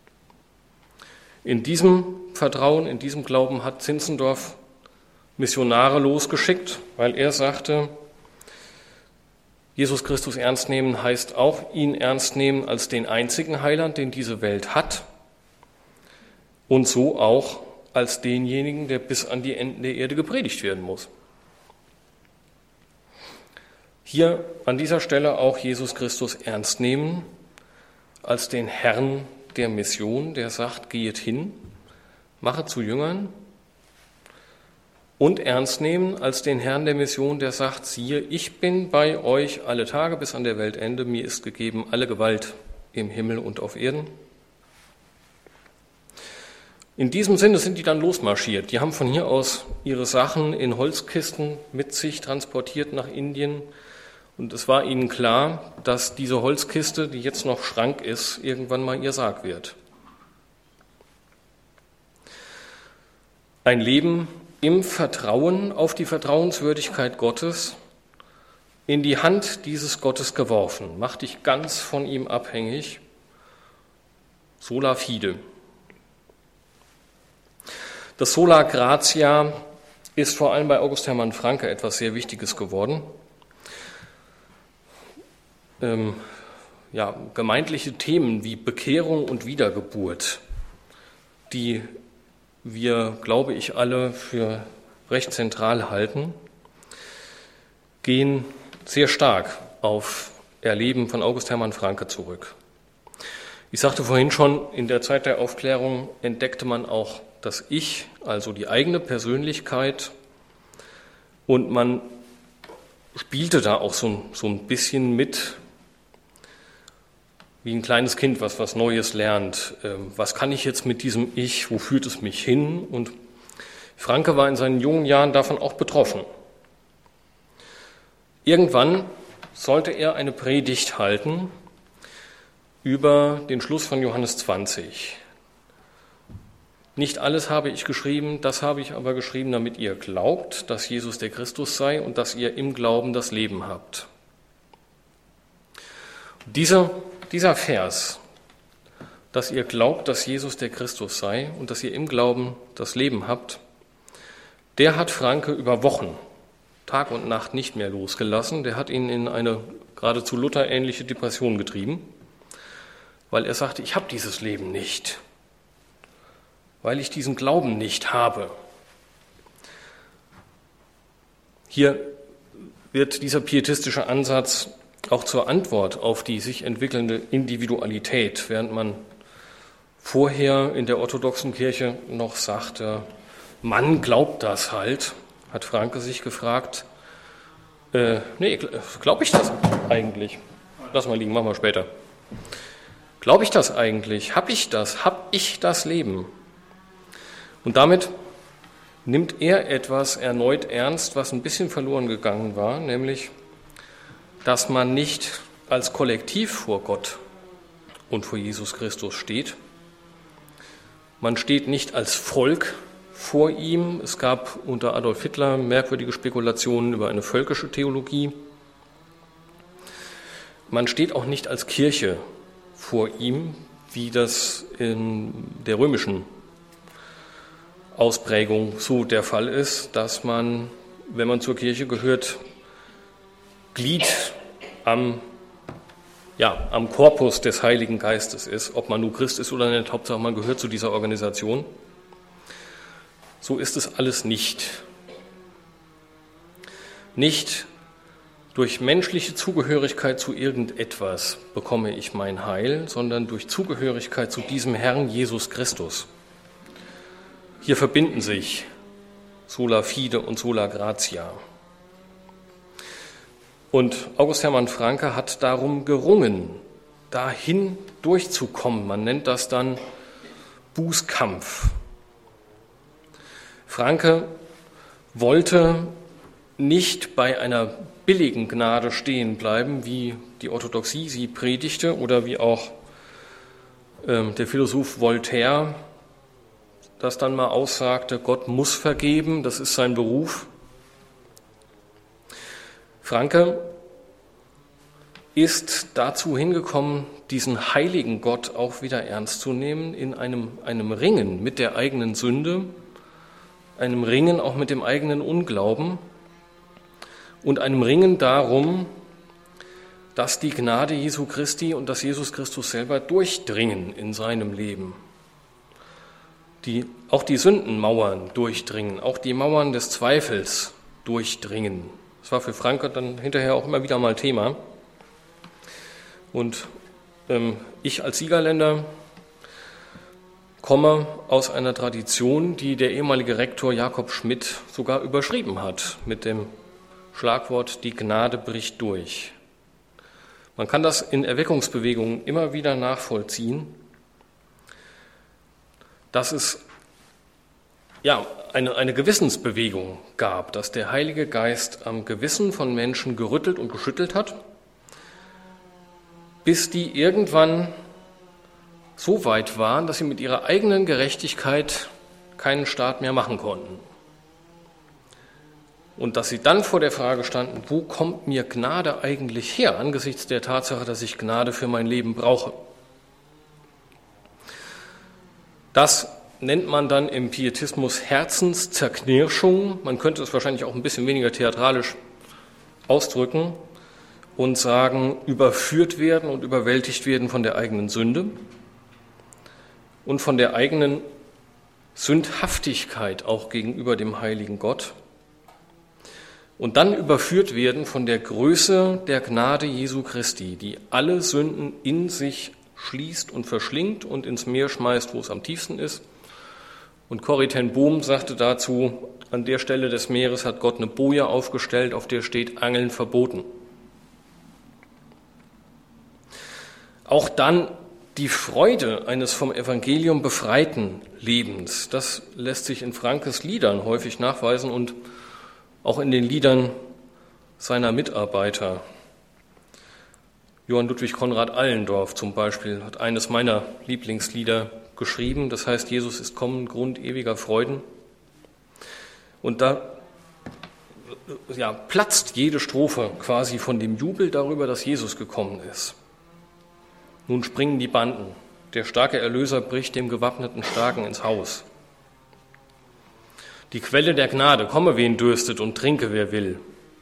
Speaker 1: In diesem Vertrauen, in diesem Glauben hat Zinzendorf Missionare losgeschickt, weil er sagte, Jesus Christus ernst nehmen heißt auch, ihn ernst nehmen als den einzigen Heiland, den diese Welt hat, und so auch als denjenigen, der bis an die Enden der Erde gepredigt werden muss. Hier an dieser Stelle auch Jesus Christus ernst nehmen als den Herrn der Mission, der sagt, gehet hin, machet zu Jüngern, und ernst nehmen als den Herrn der Mission, der sagt, siehe, ich bin bei euch alle Tage bis an der Weltende, mir ist gegeben alle Gewalt im Himmel und auf Erden. In diesem Sinne sind die dann losmarschiert. Die haben von hier aus ihre Sachen in Holzkisten mit sich transportiert nach Indien. Und es war ihnen klar, dass diese Holzkiste, die jetzt noch Schrank ist, irgendwann mal ihr Sarg wird. Ein Leben im Vertrauen auf die Vertrauenswürdigkeit Gottes, in die Hand dieses Gottes geworfen, macht dich ganz von ihm abhängig. Sola fide. Das Sola gratia ist vor allem bei August Hermann Francke etwas sehr Wichtiges geworden. Ähm, ja, gemeindliche Themen wie Bekehrung und Wiedergeburt, die wir, glaube ich, alle für recht zentral halten, gehen sehr stark auf Erleben von August Hermann Francke zurück. Ich sagte vorhin schon, in der Zeit der Aufklärung entdeckte man auch das Ich, also die eigene Persönlichkeit, und man spielte da auch so, so ein bisschen mit, wie ein kleines Kind, was was Neues lernt. Was kann ich jetzt mit diesem Ich? Wo führt es mich hin? Und Francke war in seinen jungen Jahren davon auch betroffen. Irgendwann sollte er eine Predigt halten über den Schluss von Johannes zwanzig. Nicht alles habe ich geschrieben, das habe ich aber geschrieben, damit ihr glaubt, dass Jesus der Christus sei und dass ihr im Glauben das Leben habt. Dieser, dieser Vers, dass ihr glaubt, dass Jesus der Christus sei und dass ihr im Glauben das Leben habt, der hat Francke über Wochen, Tag und Nacht nicht mehr losgelassen. Der hat ihn in eine geradezu Luther-ähnliche Depression getrieben, weil er sagte, ich habe dieses Leben nicht, weil ich diesen Glauben nicht habe. Hier wird dieser pietistische Ansatz auch zur Antwort auf die sich entwickelnde Individualität, während man vorher in der orthodoxen Kirche noch sagte, Mann glaubt das halt, hat Francke sich gefragt, äh, nee, glaube ich das eigentlich? Lass mal liegen, machen wir später. Glaube ich das eigentlich? Hab ich das? Hab ich das Leben? Und damit nimmt er etwas erneut ernst, was ein bisschen verloren gegangen war, nämlich, dass man nicht als Kollektiv vor Gott und vor Jesus Christus steht. Man steht nicht als Volk vor ihm. Es gab unter Adolf Hitler merkwürdige Spekulationen über eine völkische Theologie. Man steht auch nicht als Kirche vor ihm, wie das in der römischen Ausprägung so der Fall ist, dass man, wenn man zur Kirche gehört, Glied am, ja, am Korpus des Heiligen Geistes ist, ob man nur Christ ist oder nicht, Hauptsache man gehört zu dieser Organisation. So ist es alles nicht. Nicht durch menschliche Zugehörigkeit zu irgendetwas bekomme ich mein Heil, sondern durch Zugehörigkeit zu diesem Herrn Jesus Christus. Hier verbinden sich sola fide und sola gratia. Und August Hermann Francke hat darum gerungen, dahin durchzukommen. Man nennt das dann Bußkampf. Francke wollte nicht bei einer billigen Gnade stehen bleiben, wie die Orthodoxie sie predigte oder wie auch äh, der Philosoph Voltaire das dann mal aussagte, Gott muss vergeben, das ist sein Beruf. Francke ist dazu hingekommen, diesen heiligen Gott auch wieder ernst zu nehmen, in einem, einem Ringen mit der eigenen Sünde, einem Ringen auch mit dem eigenen Unglauben und einem Ringen darum, dass die Gnade Jesu Christi und dass Jesus Christus selber durchdringen in seinem Leben. Die, auch die Sündenmauern durchdringen, auch die Mauern des Zweifels durchdringen. Das war für Francke dann hinterher auch immer wieder mal Thema. Und ähm, ich als Siegerländer komme aus einer Tradition, die der ehemalige Rektor Jakob Schmidt sogar überschrieben hat mit dem Schlagwort Die Gnade bricht durch. Man kann das in Erweckungsbewegungen immer wieder nachvollziehen, dass es ja eine, eine Gewissensbewegung gab, dass der Heilige Geist am Gewissen von Menschen gerüttelt und geschüttelt hat, bis die irgendwann so weit waren, dass sie mit ihrer eigenen Gerechtigkeit keinen Staat mehr machen konnten. Und dass sie dann vor der Frage standen, wo kommt mir Gnade eigentlich her, angesichts der Tatsache, dass ich Gnade für mein Leben brauche. Das nennt man dann im Pietismus Herzenszerknirschung. Man könnte es wahrscheinlich auch ein bisschen weniger theatralisch ausdrücken und sagen, überführt werden und überwältigt werden von der eigenen Sünde und von der eigenen Sündhaftigkeit auch gegenüber dem heiligen Gott. Und dann überführt werden von der Größe der Gnade Jesu Christi, die alle Sünden in sich schließt und verschlingt und ins Meer schmeißt, wo es am tiefsten ist. Und Corrie ten Boom sagte dazu, an der Stelle des Meeres hat Gott eine Boje aufgestellt, auf der steht Angeln verboten. Auch dann die Freude eines vom Evangelium befreiten Lebens, das lässt sich in Franckes Liedern häufig nachweisen und auch in den Liedern seiner Mitarbeiter. Johann Ludwig Konrad Allendorf zum Beispiel hat eines meiner Lieblingslieder geschrieben, das heißt, Jesus ist kommen, Grund ewiger Freuden. Und da ja, platzt jede Strophe quasi von dem Jubel darüber, dass Jesus gekommen ist. Nun springen die Banden, der starke Erlöser bricht dem gewappneten Starken ins Haus. Die Quelle der Gnade, komme wen dürstet und trinke wer will.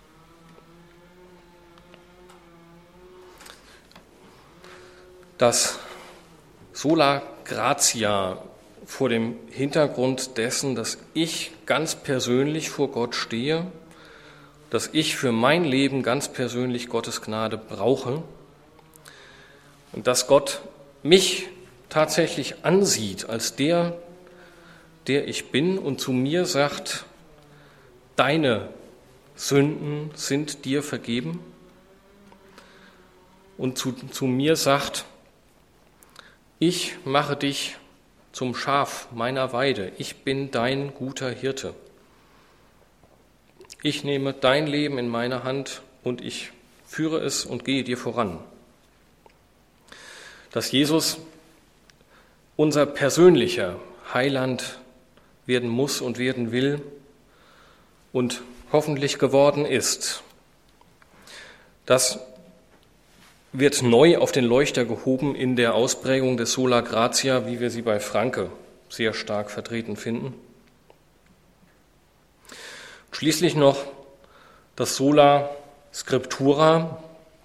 Speaker 1: Das Sola Gratia vor dem Hintergrund dessen, dass ich ganz persönlich vor Gott stehe, dass ich für mein Leben ganz persönlich Gottes Gnade brauche und dass Gott mich tatsächlich ansieht als der, der ich bin und zu mir sagt, deine Sünden sind dir vergeben und zu, zu mir sagt, ich mache dich zum Schaf meiner Weide, ich bin dein guter Hirte. Ich nehme dein Leben in meine Hand und ich führe es und gehe dir voran. Dass Jesus unser persönlicher Heiland werden muss und werden will und hoffentlich geworden ist. Das wird neu auf den Leuchter gehoben in der Ausprägung des Sola Gratia, wie wir sie bei Francke sehr stark vertreten finden. Schließlich noch das Sola Scriptura.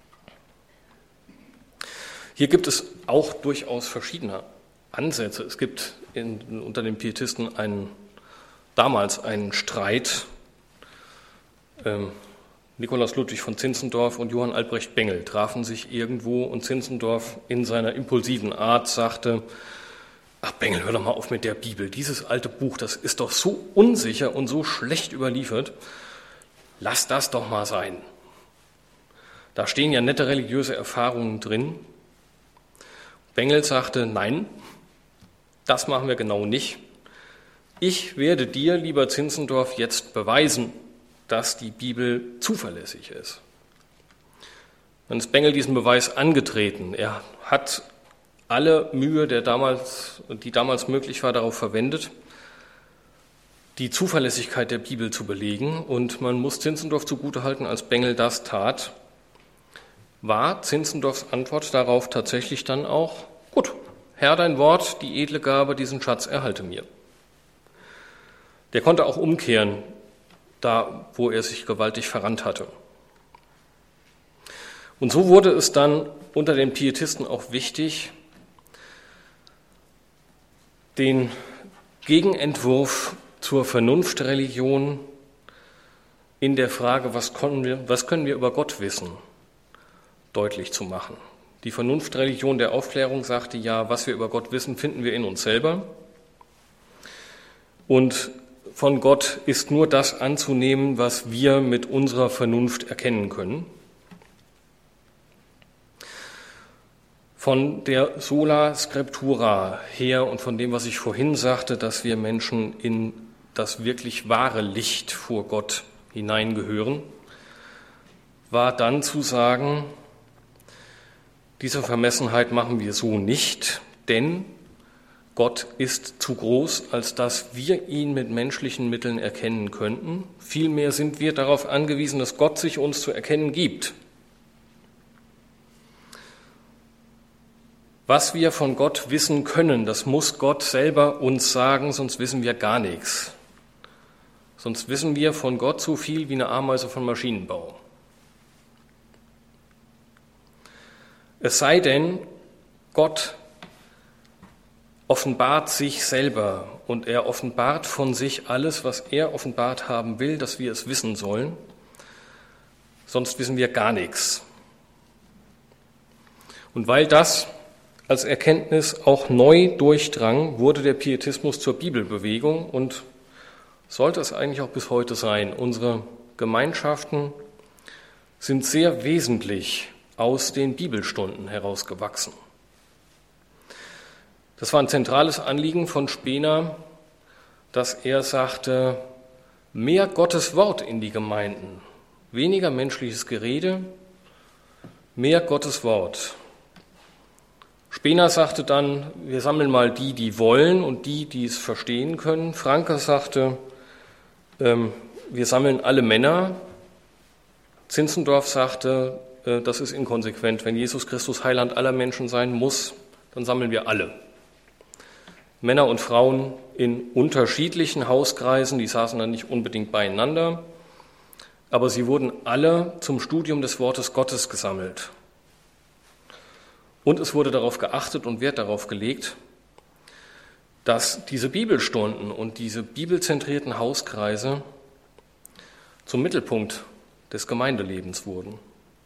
Speaker 1: Hier gibt es auch durchaus verschiedene Ansätze. Es gibt in, unter den Pietisten einen, damals einen Streit. Ähm, Nikolaus Ludwig von Zinzendorf und Johann Albrecht Bengel trafen sich irgendwo und Zinzendorf in seiner impulsiven Art sagte, ach Bengel, hör doch mal auf mit der Bibel. Dieses alte Buch, das ist doch so unsicher und so schlecht überliefert. Lass das doch mal sein. Da stehen ja nette religiöse Erfahrungen drin. Bengel sagte, nein, das machen wir genau nicht. Ich werde dir, lieber Zinzendorf, jetzt beweisen, dass die Bibel zuverlässig ist. Dann ist Bengel diesen Beweis angetreten. Er hat alle Mühe, der damals, die damals möglich war, darauf verwendet, die Zuverlässigkeit der Bibel zu belegen. Und man muss Zinzendorf zugutehalten, als Bengel das tat, war Zinzendorfs Antwort darauf tatsächlich dann auch, gut, Herr, dein Wort, die edle Gabe, diesen Schatz erhalte mir. Der konnte auch umkehren, da wo er sich gewaltig verrannt hatte. Und so wurde es dann unter den Pietisten auch wichtig, den Gegenentwurf zur Vernunftreligion in der Frage, was können wir, was können wir über Gott wissen, deutlich zu machen. Die Vernunftreligion der Aufklärung sagte, ja, was wir über Gott wissen, finden wir in uns selber. Und von Gott ist nur das anzunehmen, was wir mit unserer Vernunft erkennen können. Von der Sola Scriptura her und von dem, was ich vorhin sagte, dass wir Menschen in das wirklich wahre Licht vor Gott hineingehören, war dann zu sagen, diese Vermessenheit machen wir so nicht, denn Gott ist zu groß, als dass wir ihn mit menschlichen Mitteln erkennen könnten. Vielmehr sind wir darauf angewiesen, dass Gott sich uns zu erkennen gibt. Was wir von Gott wissen können, das muss Gott selber uns sagen, sonst wissen wir gar nichts. Sonst wissen wir von Gott so viel wie eine Ameise von Maschinenbau. Es sei denn, Gott offenbart sich selber und er offenbart von sich alles, was er offenbart haben will, dass wir es wissen sollen. Sonst wissen wir gar nichts. Und weil das als Erkenntnis auch neu durchdrang, wurde der Pietismus zur Bibelbewegung und sollte es eigentlich auch bis heute sein. Unsere Gemeinschaften sind sehr wesentlich aus den Bibelstunden herausgewachsen. Das war ein zentrales Anliegen von Spener, dass er sagte, mehr Gottes Wort in die Gemeinden, weniger menschliches Gerede, mehr Gottes Wort. Spener sagte dann, wir sammeln mal die, die wollen und die, die es verstehen können. Franke sagte, ähm, wir sammeln alle Männer. Zinzendorf sagte, äh, das ist inkonsequent. Wenn Jesus Christus Heiland aller Menschen sein muss, dann sammeln wir alle. Männer und Frauen in unterschiedlichen Hauskreisen, die saßen dann nicht unbedingt beieinander, aber sie wurden alle zum Studium des Wortes Gottes gesammelt. Und es wurde darauf geachtet und Wert darauf gelegt, dass diese Bibelstunden und diese bibelzentrierten Hauskreise zum Mittelpunkt des Gemeindelebens wurden.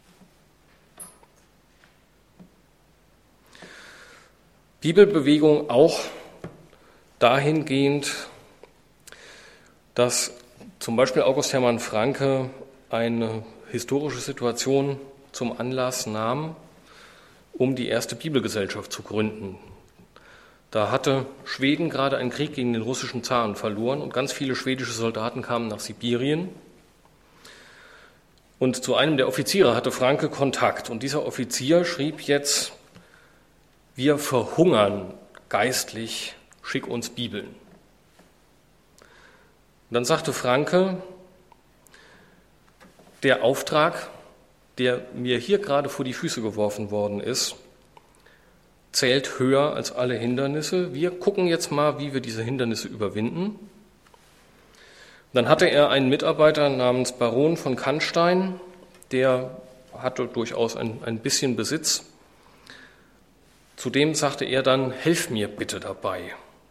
Speaker 1: Bibelbewegung auch dahingehend, dass zum Beispiel August Hermann Franke eine historische Situation zum Anlass nahm, um die erste Bibelgesellschaft zu gründen. Da hatte Schweden gerade einen Krieg gegen den russischen Zaren verloren und ganz viele schwedische Soldaten kamen nach Sibirien. Und zu einem der Offiziere hatte Franke Kontakt. Und dieser Offizier schrieb jetzt, wir verhungern geistlich, schick uns Bibeln. Und dann sagte Franke, der Auftrag, der mir hier gerade vor die Füße geworfen worden ist, zählt höher als alle Hindernisse. Wir gucken jetzt mal, wie wir diese Hindernisse überwinden. Dann hatte er einen Mitarbeiter namens Baron von Canstein, der hatte durchaus ein, ein bisschen Besitz. Zudem sagte er dann, helf mir bitte dabei.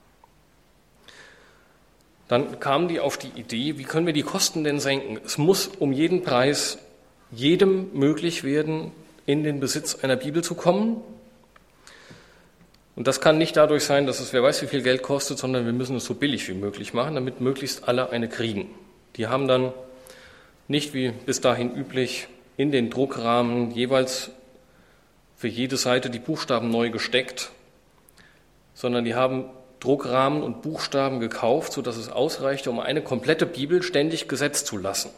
Speaker 1: Dann kamen die auf die Idee, wie können wir die Kosten denn senken? Es muss um jeden Preis jedem möglich werden, in den Besitz einer Bibel zu kommen. Und das kann nicht dadurch sein, dass es wer weiß wie viel Geld kostet, sondern wir müssen es so billig wie möglich machen, damit möglichst alle eine kriegen. Die haben dann nicht wie bis dahin üblich in den Druckrahmen jeweils für jede Seite die Buchstaben neu gesteckt, sondern die haben Druckrahmen und Buchstaben gekauft, sodass es ausreichte, um eine komplette Bibel ständig gesetzt zu lassen.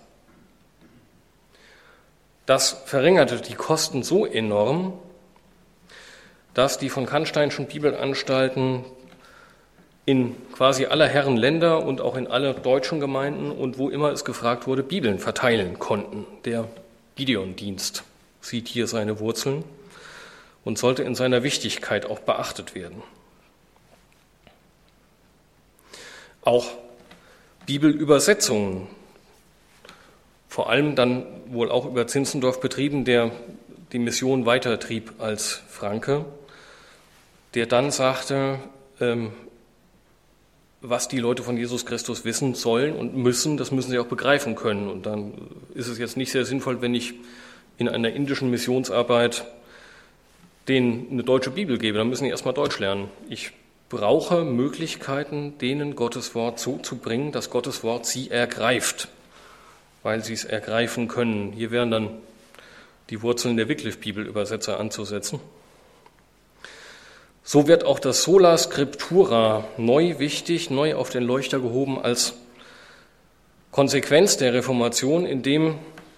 Speaker 1: Das verringerte die Kosten so enorm, dass die von Cannsteinschen Bibelanstalten in quasi aller Herren Länder und auch in alle deutschen Gemeinden und wo immer es gefragt wurde, Bibeln verteilen konnten. Der Gideon-Dienst sieht hier seine Wurzeln und sollte in seiner Wichtigkeit auch beachtet werden. Auch Bibelübersetzungen, vor allem dann wohl auch über Zinzendorf betrieben, der die Mission weitertrieb als Franke, der dann sagte, ähm, was die Leute von Jesus Christus wissen sollen und müssen, das müssen sie auch begreifen können. Und dann ist es jetzt nicht sehr sinnvoll, wenn ich in einer indischen Missionsarbeit denen eine deutsche Bibel gebe, dann müssen die erstmal Deutsch lernen. Ich brauche Möglichkeiten, denen Gottes Wort so zu bringen, dass Gottes Wort sie ergreift, weil sie es ergreifen können. Hier wären dann die Wurzeln der Wycliffe-Bibelübersetzer anzusetzen. So wird auch das Sola Scriptura neu wichtig, neu auf den Leuchter gehoben als Konsequenz der Reformation, indem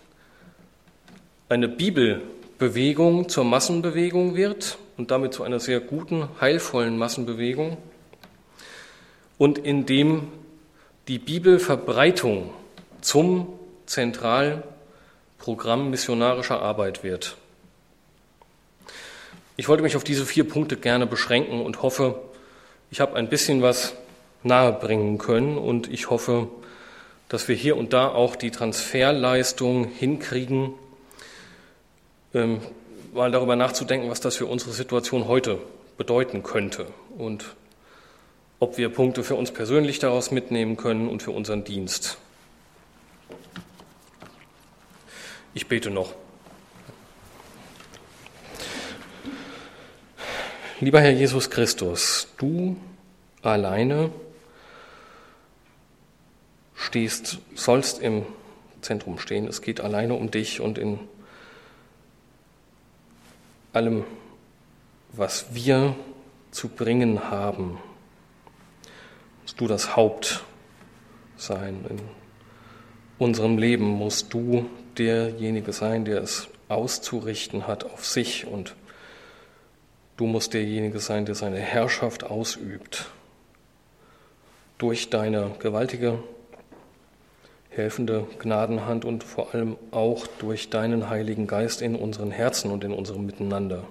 Speaker 1: eine Bibelbewegung zur Massenbewegung wird und damit zu einer sehr guten, heilvollen Massenbewegung und indem die Bibelverbreitung zum Zentralprogramm missionarischer Arbeit wird. Ich wollte mich auf diese vier Punkte gerne beschränken und hoffe, ich habe ein bisschen was nahebringen können und ich hoffe, dass wir hier und da auch die Transferleistung hinkriegen, ähm, mal darüber nachzudenken, was das für unsere Situation heute bedeuten könnte und ob wir Punkte für uns persönlich daraus mitnehmen können und für unseren Dienst. Ich bete noch. Lieber Herr Jesus Christus, du alleine stehst, sollst im Zentrum stehen. Es geht alleine um dich und in allem, was wir zu bringen haben, musst du das Haupt sein. In unserem Leben musst du derjenige sein, der es auszurichten hat auf sich, und du musst derjenige sein, der seine Herrschaft ausübt durch deine gewaltige, helfende Gnadenhand und vor allem auch durch deinen Heiligen Geist in unseren Herzen und in unserem Miteinander.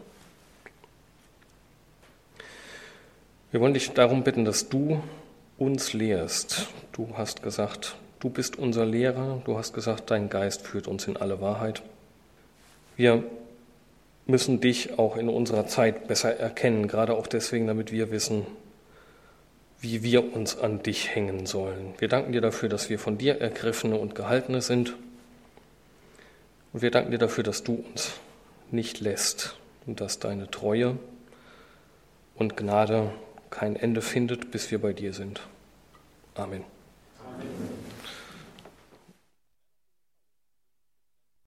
Speaker 1: Wir wollen dich darum bitten, dass du uns lehrst. Du hast gesagt, du bist unser Lehrer. Du hast gesagt, dein Geist führt uns in alle Wahrheit. Wir müssen dich auch in unserer Zeit besser erkennen, gerade auch deswegen, damit wir wissen, wie wir uns an dich hängen sollen. Wir danken dir dafür, dass wir von dir Ergriffene und Gehaltene sind. Und wir danken dir dafür, dass du uns nicht lässt und dass deine Treue und Gnade kein Ende findet, bis wir bei dir sind. Amen.